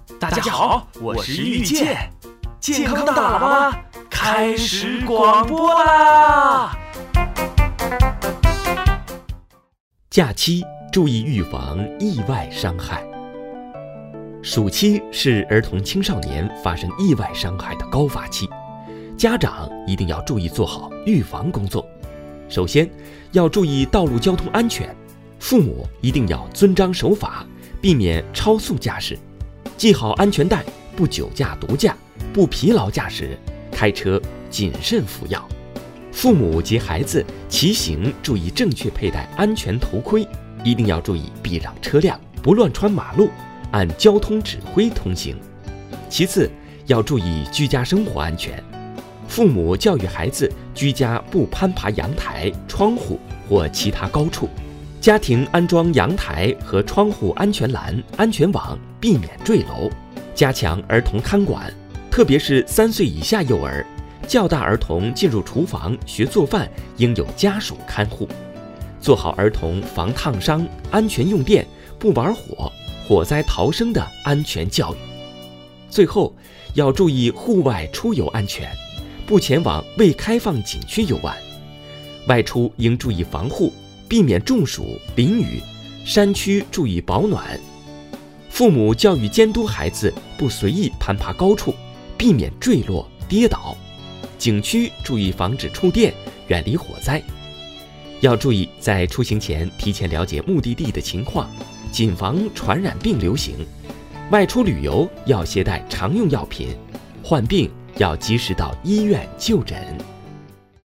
大家好，我是遇见，健康大喇叭开始广播啦！ 假期注意预防意外伤害。暑期是儿童青少年发生意外伤害的高发期，家长一定要注意做好预防工作。首先，要注意道路交通安全，父母一定要遵章守法，避免超速驾驶，系好安全带，不酒驾毒驾，不疲劳驾驶，开车谨慎服药。父母及孩子骑行注意正确佩戴安全头盔，一定要注意避让车辆，不乱穿马路，按交通指挥通行。其次，要注意居家生活安全，父母教育孩子居家不攀爬阳台、窗户或其他高处，家庭安装阳台和窗户安全栏、安全网，避免坠楼。加强儿童看管，特别是3岁以下幼儿，较大儿童进入厨房学做饭，应有家属看护。做好儿童防烫伤、安全用电、不玩火、火灾逃生的安全教育。最后，要注意户外出游安全，不前往未开放景区游玩。外出应注意防护，避免中暑、淋雨，山区注意保暖。父母教育监督孩子不随意攀爬高处，避免坠落跌倒。景区注意防止触电，远离火灾。要注意在出行前提前了解目的地的情况，谨防传染病流行。外出旅游要携带常用药品，患病要及时到医院就诊。